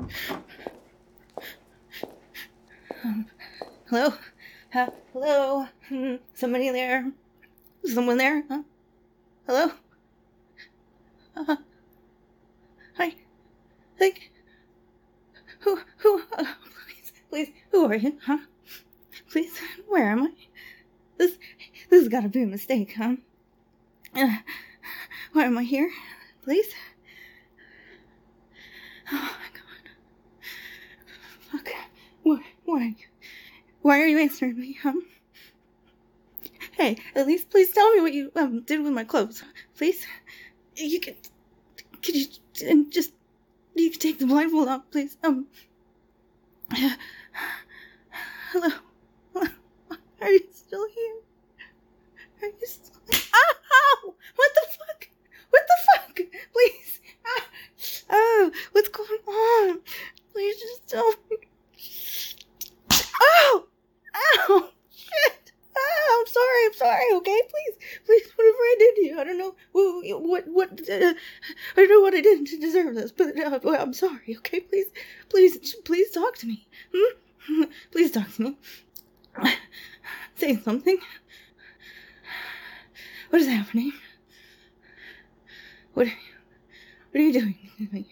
Hello? Hello? Somebody there? Someone there? Huh? Hello? Hi. Like, please, who are you, huh? Please, where am I? This has gotta be a mistake, huh? Why am I here? Please? Oh my god. Fuck. Why are you answering me, huh? Hey, at least please tell me what you did with my clothes. Please? Could you just, you can take the blindfold off, please? Hello? Are you still here? Are you still Ow! What the fuck? Please! Oh, what's going on? Please just tell me. Oh! Ow! Shit! I'm sorry, okay? Please, whatever I did to you, I don't know what, I don't know what I did to deserve this, but I'm sorry, okay? Please talk to me. Please talk to me. Say something. What is happening? What are you doing to me?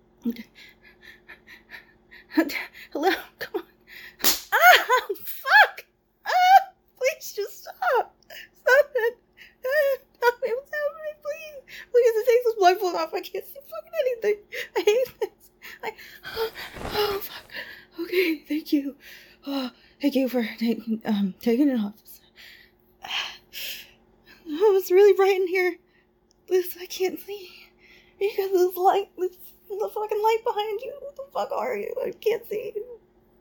Hello? Come on. Ah! Fuck! Ah! Please just stop. Stop it. Tell me what's happening, please. Please, take this blindfold off. I can't see fucking anything. I hate this. Oh, fuck. Okay, thank you. Oh, thank you for taking it off. Oh, it's really bright in here. This, I can't see. You got this light, the fucking light behind you. What the fuck are you? I can't see you.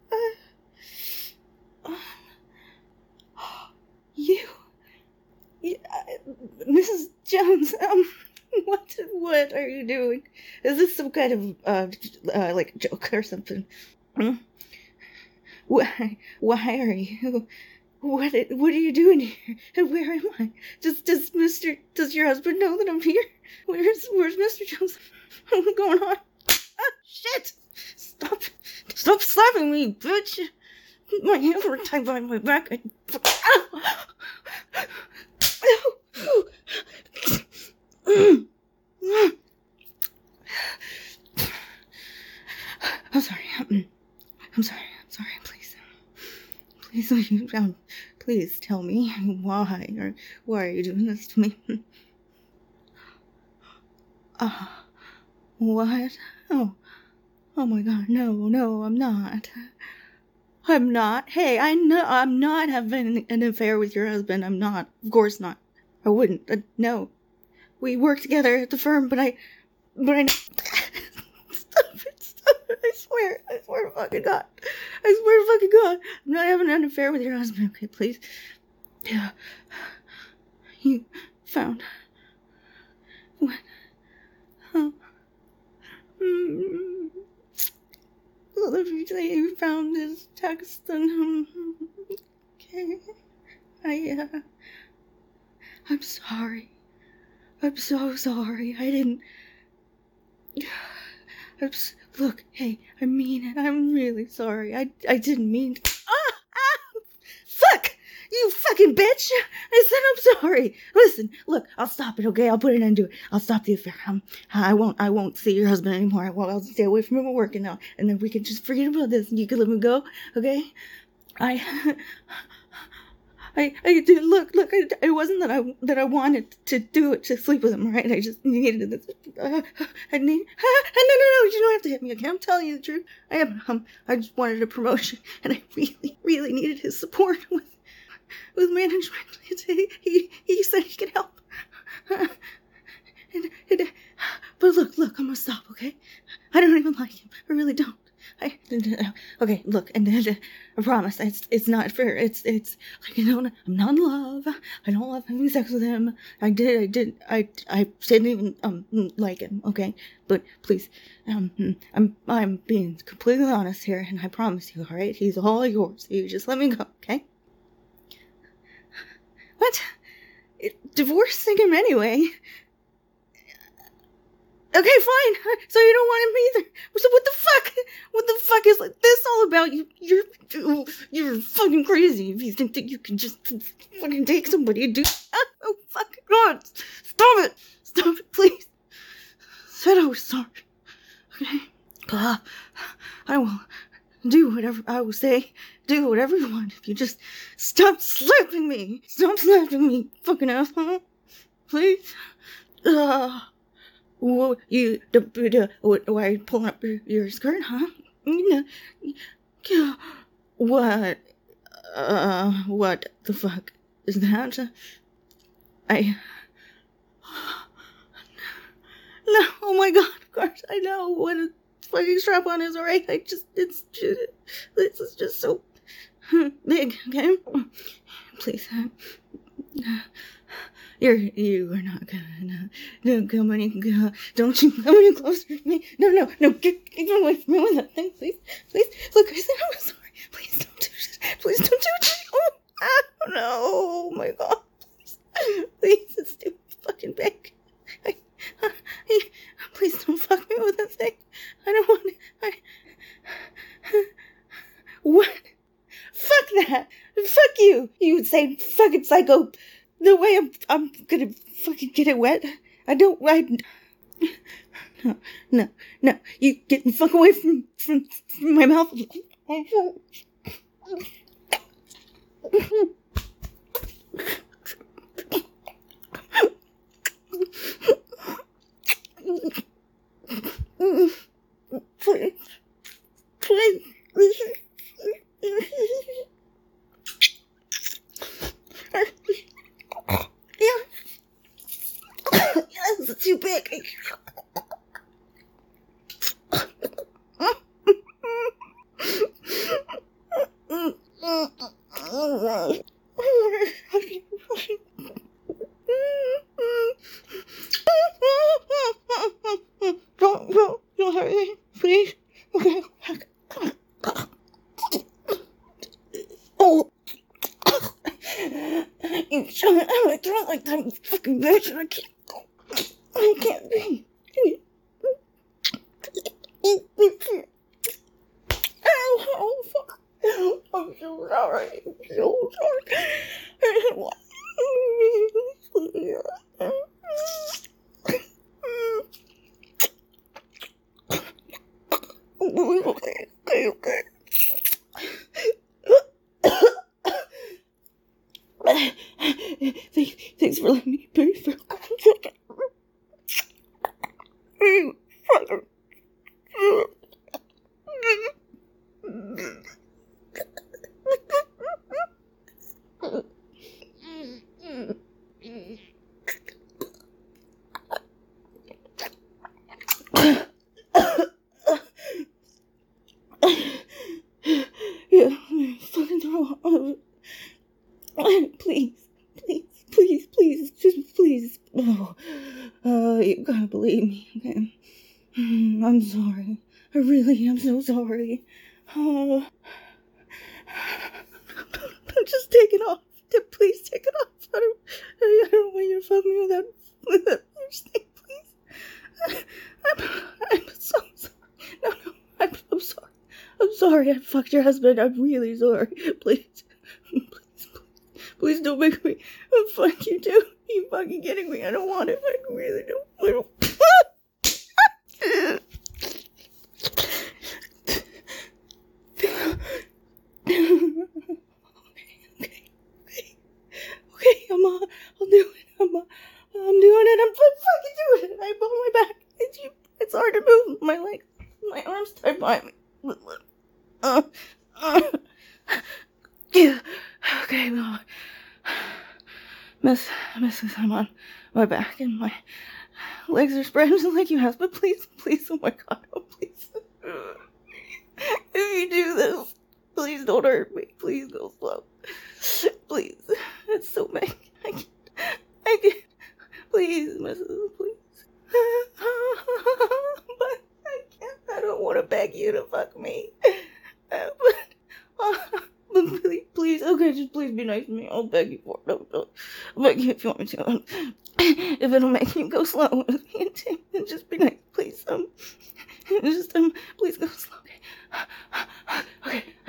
Mrs. Jones, what are you doing? Is this some kind of, like, joke or something? Why are you, what are you doing here? And where am I? Does your husband know that I'm here? Where's Mr. Jones? What's going on? Ah, shit! Stop slapping me, bitch! My hands were tied behind my back. I'm sorry, please tell me why are you doing this to me? What? Oh my god, no, I'm not. Hey, I know I'm not having an affair with your husband. I'm not. Of course not. I wouldn't. No. We work together at the firm, but I Stop it. I swear to fucking God. I'm not having an affair with your husband, okay, please? Yeah. You found what? Oh. Well, if you say you found his text, then okay. I'm sorry. I'm so sorry. I didn't. Look, hey, I mean it. I'm really sorry. I didn't mean to. Fuck! You fucking bitch! I said I'm sorry. Listen, look, I'll stop it, okay? I'll put an end to it. I'll stop the affair. I won't see your husband anymore. I'll stay away from him at work now, and then we can just forget about this, and you can let me go, okay? Look, it wasn't that I wanted to do it to sleep with him, right? I just needed this. No, you don't have to hit me again. I'm telling you the truth. I just wanted a promotion, and I really needed his support with management. He said he could help. But look, I'm gonna stop, okay? I don't even like him. I really don't. Okay, look, and I promise, it's not fair. It's like, I'm not in love. I don't love having sex with him. I didn't even like him. Okay, but please, I'm being completely honest here, and I promise you, all right? He's all yours. You just let me go, okay? What? Divorcing him anyway. Okay, fine. So you don't want him either. So what the fuck? now you're fucking crazy if you think that you can just fucking take somebody and do. Oh fucking god! Stop it, please. Said I was sorry. Okay. I will do whatever I will say. Do whatever you want if you just stop slapping me. Stop slapping me, fucking asshole. Please. Why are you pulling up your skirt, huh? What the fuck is that? No, oh my god, of course, I know what a fucking strap-on is, alright? This is just so big, okay? Please, you are not gonna, no, come any, don't you come any closer to me. No, get away from me with that thing, please, look, I said I was sorry, please don't do this, please don't do it, no, oh my god, please, it's too fucking big, please don't fuck me with that thing, I don't want it, what, fuck that, fuck you, you would say fucking psycho. No way I'm gonna fucking get it wet. No. You get the fuck away from my mouth. Please. Yes, it's too big. Don't hurt me, please. Okay. Oh. You shut it out my throat like that, you fucking bitch, and I can't breathe. Oh, fuck. I'm so sorry. Okay. Thanks for letting me breathe for a second. You fucker. Yeah, fucking throw up. Please, just please. You gotta believe me, okay? I'm sorry. I really am so sorry. Just take it off. Please take it off. I don't want you to fuck me with that thing, please. I'm so sorry. No, I'm sorry. I'm sorry I fucked your husband. I'm really sorry. Please don't make me fuck you too. You fucking kidding me? I don't want it. I really don't. Okay, I'll do it. I'm doing it. I'm fucking doing it. I'm on my back. It's hard to move. My legs, my arms tied behind me. Yeah. Okay, well, Mrs. I'm on my back and my legs are spread like you have, but please, oh my god, please. If you do this, please don't hurt me. Please go slow. Please. It's so big. I can't. Please, Mrs. Please. But I can't. I don't want to beg you to fuck me. But please, okay, just please be nice to me. I'll beg you for it. I'll beg you if you want me to. If it'll make you go slow with me, and just be nice, please. Please go slow. Okay.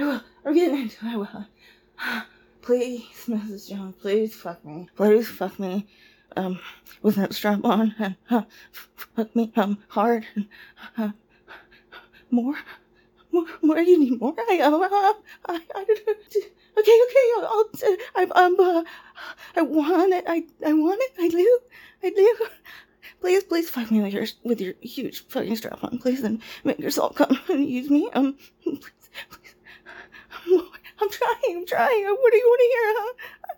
get into it, I will. Please, Mrs. Jones, please fuck me. Please fuck me. With that strap on, and fuck me, hard, and more. You need more? I don't know. Okay, I want it. I want it. I do. Please fuck me with your huge fucking strap on, please, and make yourself come and use me. Please. I'm trying. What do you want to hear, huh?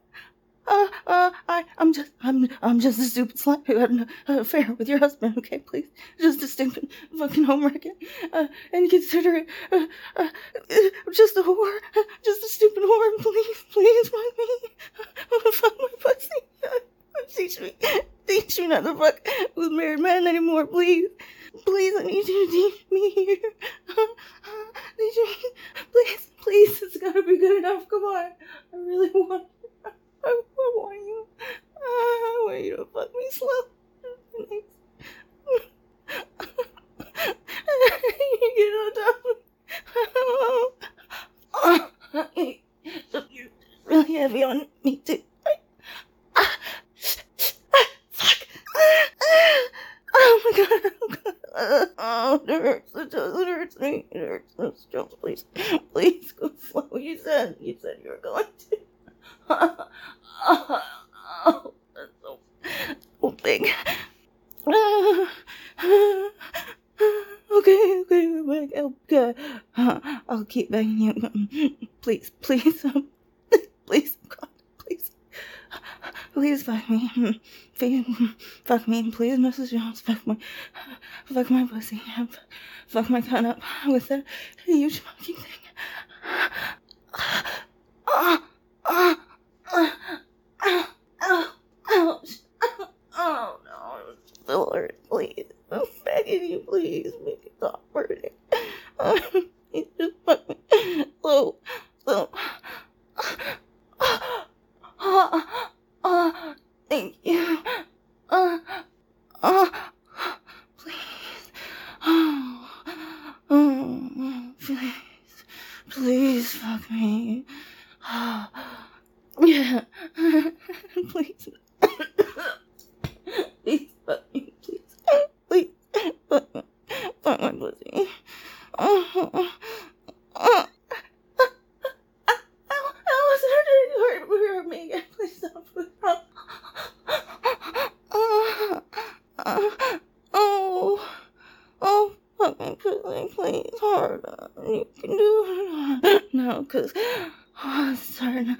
I'm just a stupid slut who had an affair with your husband, okay, please? Just a stupid fucking homewrecker. And consider it, just a whore. Just a stupid whore, please fuck me. Fuck my pussy. Teach me not to fuck with married men anymore, please. Please, I need you to teach me here. Teach me. Please, it's gotta be good enough, come on. I really want I want you. I want you to fuck me slow. You get on top. You're really heavy on me too. Fuck. Oh my god. Oh, it hurts. It hurts me. It hurts. Jones, please go slow. You said you were going to. Oh, that's so big. Okay. I'll keep begging you. Please, God, please fuck me. Fuck me, please, Mrs. Jones. Fuck my pussy. Fuck my cunt up with that huge fucking thing. Oh no, it still hurts, please. I'm begging you, please, make it stop hurting. You just fuck me slow. Thank you. Please fuck me. Yeah. Please. Please fuck me, please. Please fuck me. Fuck my pussy. Hurt me again. Please stop. Fuck my pussy, please, harder. You can do it. No, cause it's hurting.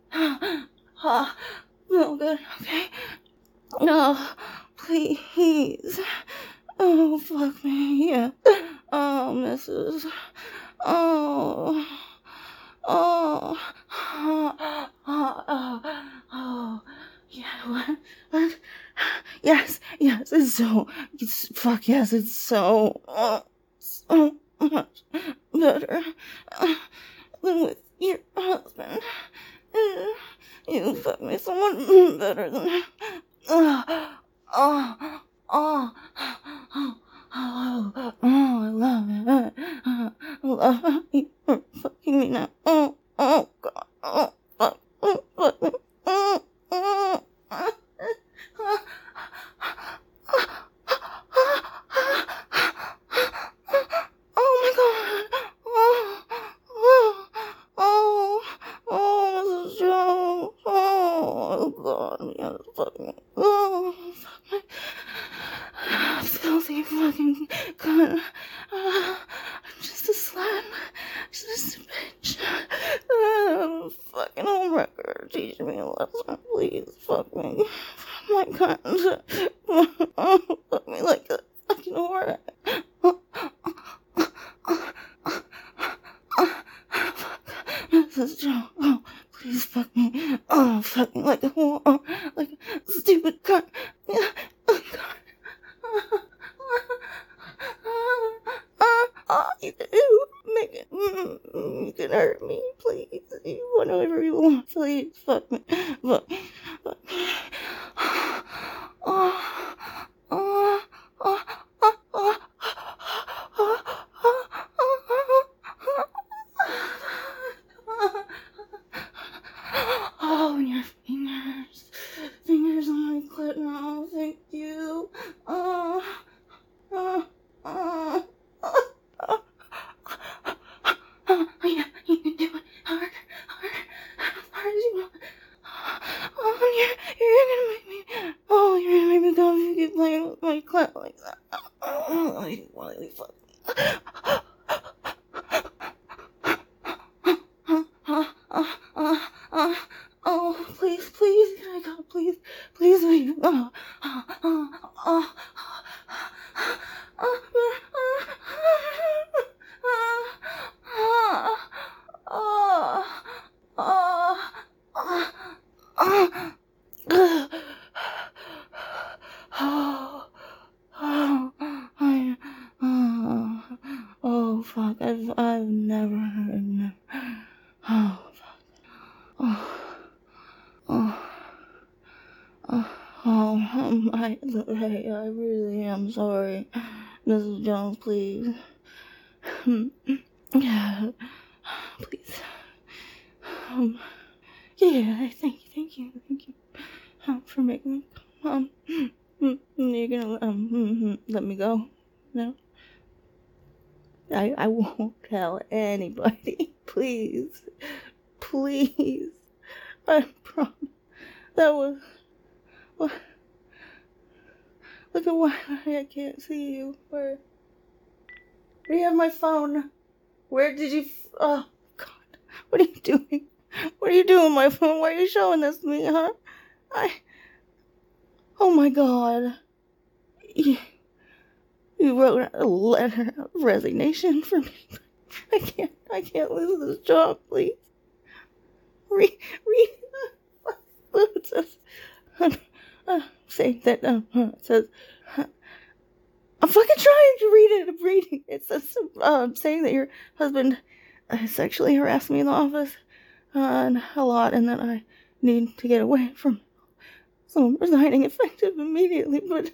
No good, okay? No, please. Oh, fuck me, yeah. Oh, Mrs. Oh, yeah, what? Yes, it's so much better than with your husband. You fuck me so much better than him. I love it. I love you for fucking me now. Oh, God. Oh, fuck me. Oh my God. Mrs. Jones. Oh, God. Yeah, fuck me. Oh, fuck me. Filthy fucking cunt. I'm just a slut. Just a bitch. Fucking homewrecker. Teach me a lesson, please. Fuck me. Fuck my cunt. Fuck me like a fucking whore. Mrs. Jones. Oh, please fuck me. Oh, fuck me like a whore. Like a stupid cunt. You can hurt me, please. Whatever you want, please. Fuck me. Fuck me. like that. Why we fuck? Oh, please, please, can I go? Please, please, please. Oh fuck! I've never. Oh fuck! Hey, I really am sorry, Mrs. Jones. Please, yeah, please. Yeah, thank you, for making me come. You're gonna let me go? No, I won't tell anybody. Please, I promise. That was what. Look at why I can't see you. Where do you have my phone? Where did you? Oh God, what are you doing? What are you doing with my phone? Why are you showing this to me, huh? Oh my God. You wrote a letter of resignation for me. I can't lose this job, please. Read what it says. Saying that, it says, I'm fucking trying to read it. I'm reading. It says, saying that your husband sexually harassed me in the office and a lot, and that I need to get away from. So I'm resigning effective immediately. But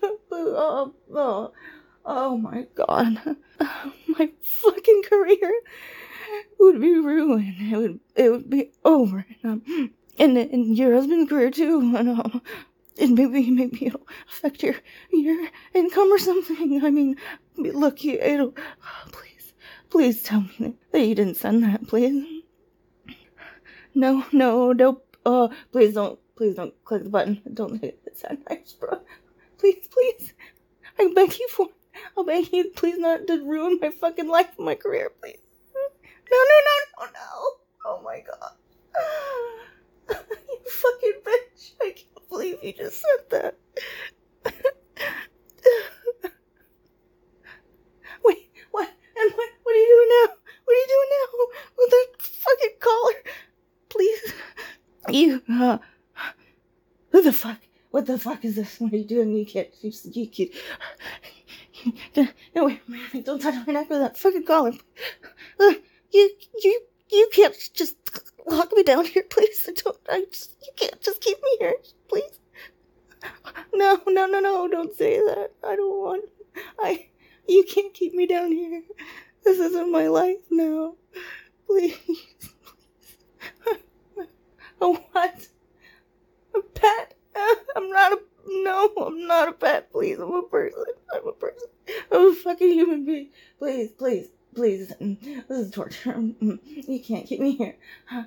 oh my God, my fucking career would be ruined. It would be over. And your husband's career too. And maybe it'll affect your income or something. I mean, look, it'll. Please tell me that you didn't send that, please. No, please don't click the button. Don't hit send. I just bro. Please, I beg you for. I'll beg you, please not to ruin my fucking life and my career, please. No. Oh my God. You fucking bitch. I can't believe you just said that. Wait, what? And what are you doing now? What are you doing now? With the fucking collar? Please. You, who the fuck? What the fuck is this? What are you doing? You can't. No, wait, don't touch my neck with that fucking collar. You can't just lock me down here, please. You can't just keep me here, please. No, don't say that. I don't want. You can't keep me down here. This isn't my life now. Please. A what? A pet? I'm not a pet, please. I'm a person. I'm a fucking human being. Please. This is torture. You can't keep me here.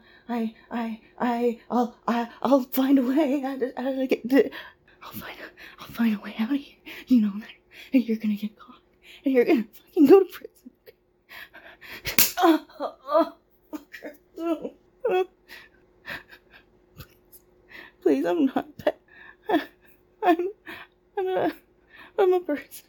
I'll find a way. I'll find a way out of here. You know that. And you're gonna get caught. And you're gonna fucking go to prison. Please, I'm not a pet. I'm a person.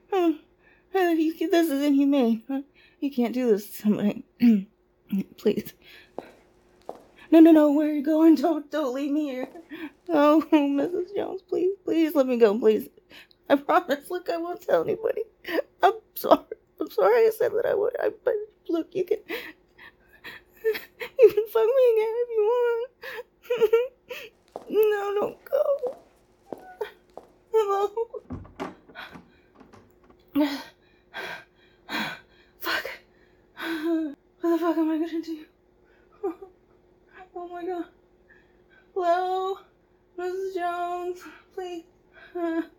This is inhumane. You can't do this to somebody. Please. No, where are you going? Don't leave me here. Oh, Mrs. Jones, please let me go, please. I promise, look, I won't tell anybody. I'm sorry I said that I would. But look, you can fuck me again if you want. No, don't go. Hello? Fuck. What the fuck am I gonna do? Oh my God. Hello? Mrs. Jones, please.